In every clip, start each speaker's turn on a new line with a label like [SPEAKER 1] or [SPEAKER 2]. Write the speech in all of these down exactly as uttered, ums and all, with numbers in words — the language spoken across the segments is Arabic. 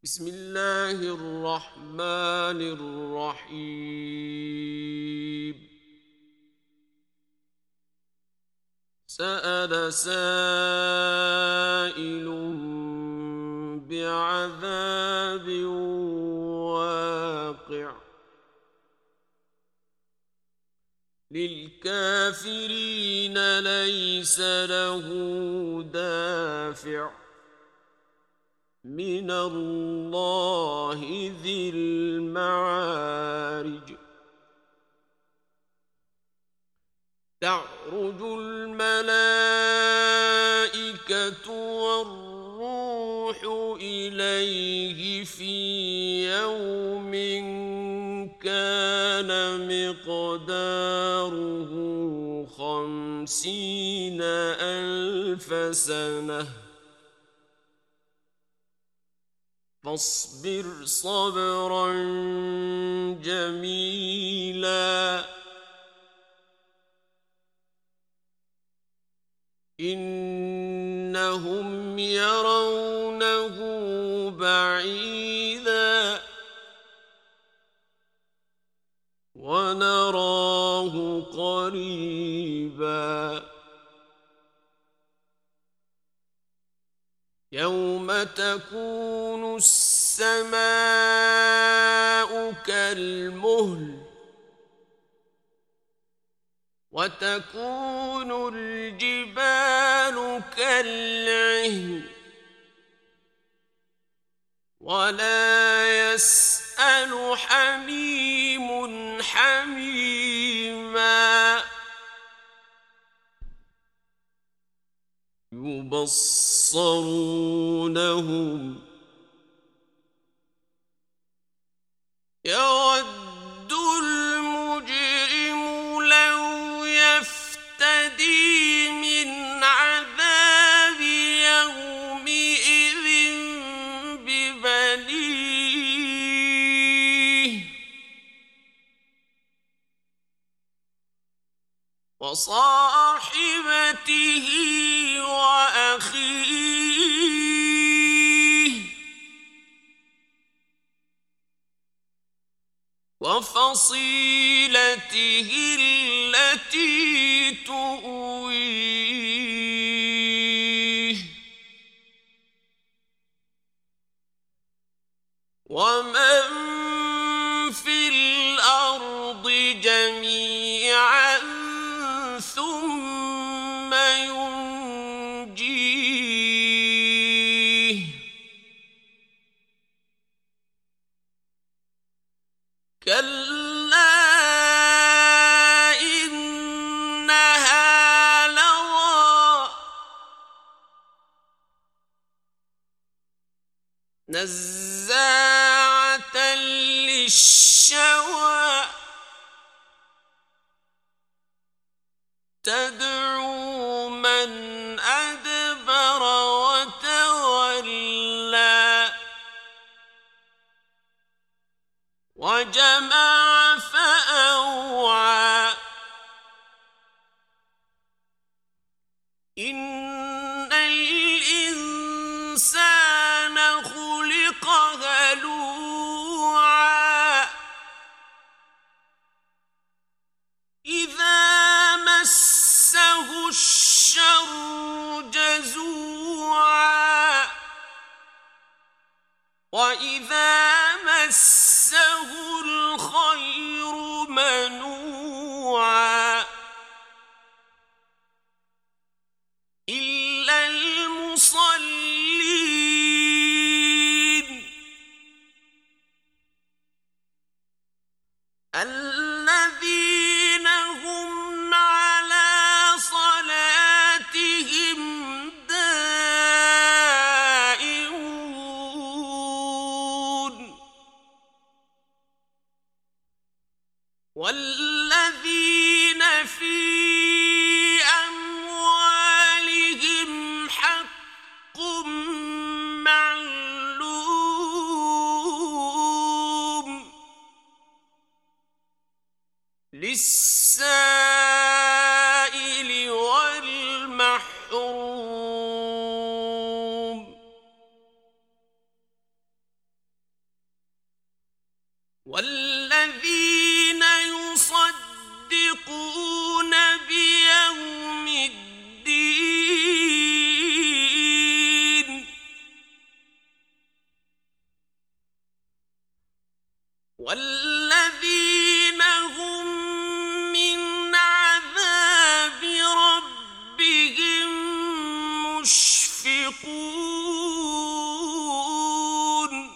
[SPEAKER 1] بسم الله الرحمن الرحيم. سأل سائل بعذاب واقع للكافرين ليس له دافع من الله ذي المعارج. تعرج الملائكة والروح إليه في يوم كان مقداره خمسين ألف سنة فاصبر صبرا جميلا إنهم يرونه بعيدا ونراه قريبا يوم تكون السماء كالمهل وتكون الجبال كالعهن ولا يسأل حميم حميما يبصرونهم يود المجرم لو يفتدي من عذاب يومئذ ببنيه وصاحبته وأخيه وفصيلته التي تؤويه ومن في الأرض جميعا ثم ينجيه كلا إنها لظى نزاعة للشوى تدعو من أدبر وتولى وجمع فأوعى إن الإنسان خلق هلوعا إذا مسه الشر جزوعا وإذا مسه الخير منوعا إلا المصلين الذين هم على صلاتهم دائمون والذين في أموالهم حق معلوم للسائل والمحروم والذين يصدقون بيوم الدين والذين هم من عذاب ربهم مشفقون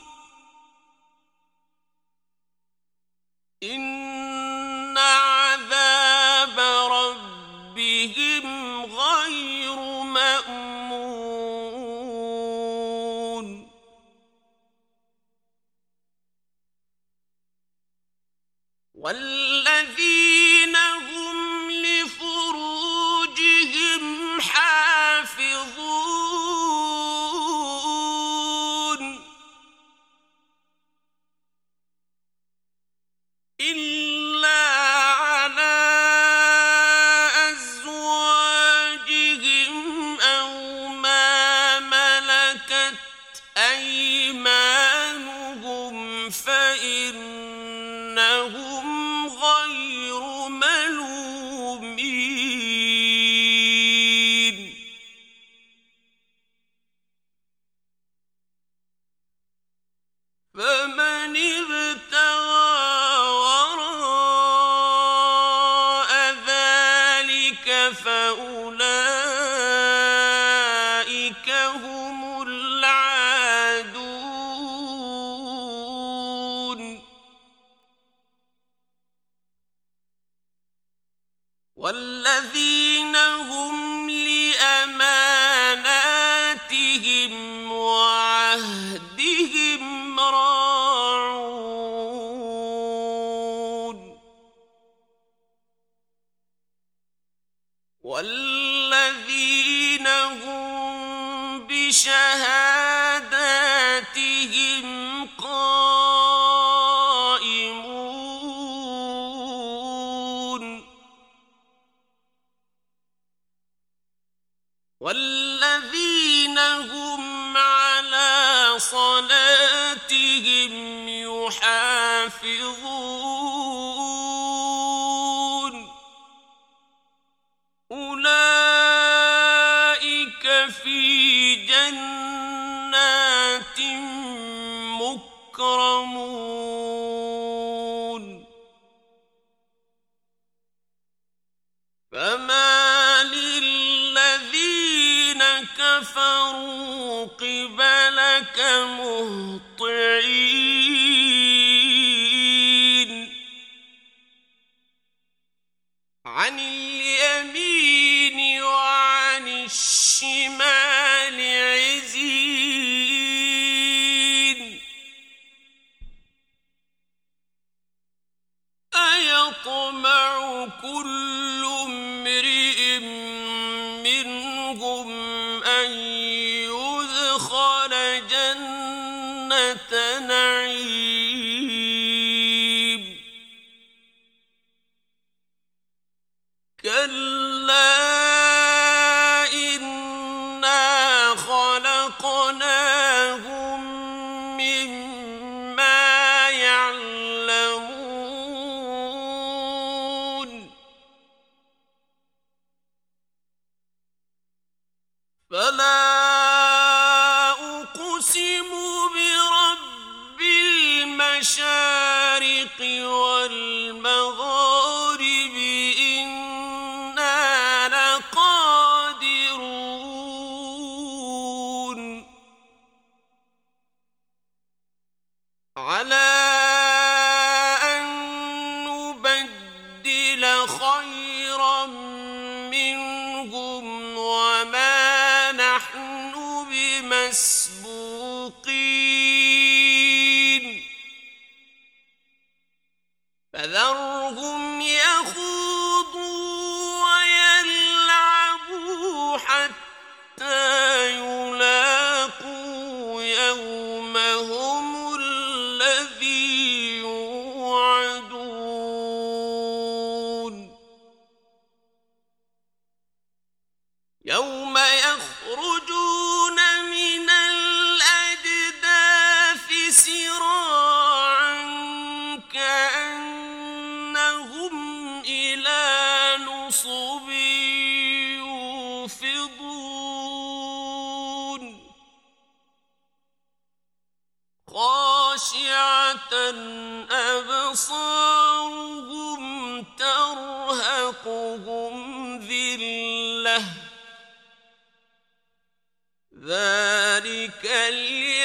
[SPEAKER 1] إن عذاب ربهم غير مأمون والذين هم لفروجهم حافظون إلا على أزواجهم أو ما ملكت أيمانهم فإنهم غير ملومين فمن ابتغى وراء ذلك فأولئك هم العادون والذين هم لأماناتهم وعهدهم راعون والذين هم بشهاداتهم قائمون والذين هم على صلاتهم يحافظون أولئك في جنات مكرمون فما للذين كفروا قبلك مهطعين عن اليمين وعن الشمال عزين أيطمع كل امرئ منهم أن يدخل جنة نعيم كلا إنا خلقناهم مما يعلمون فلا أقسم برب المشارق والمغارب إنا لقادرون على أن نبدل خيرا منهم وما نحن بمسبوقين فذرهم يخوضوا ويلعبوا حتى يلاقوا يومهم الذي يعرضون خاشعة أبصارهم ترهقهم ذلة ذلك اليوم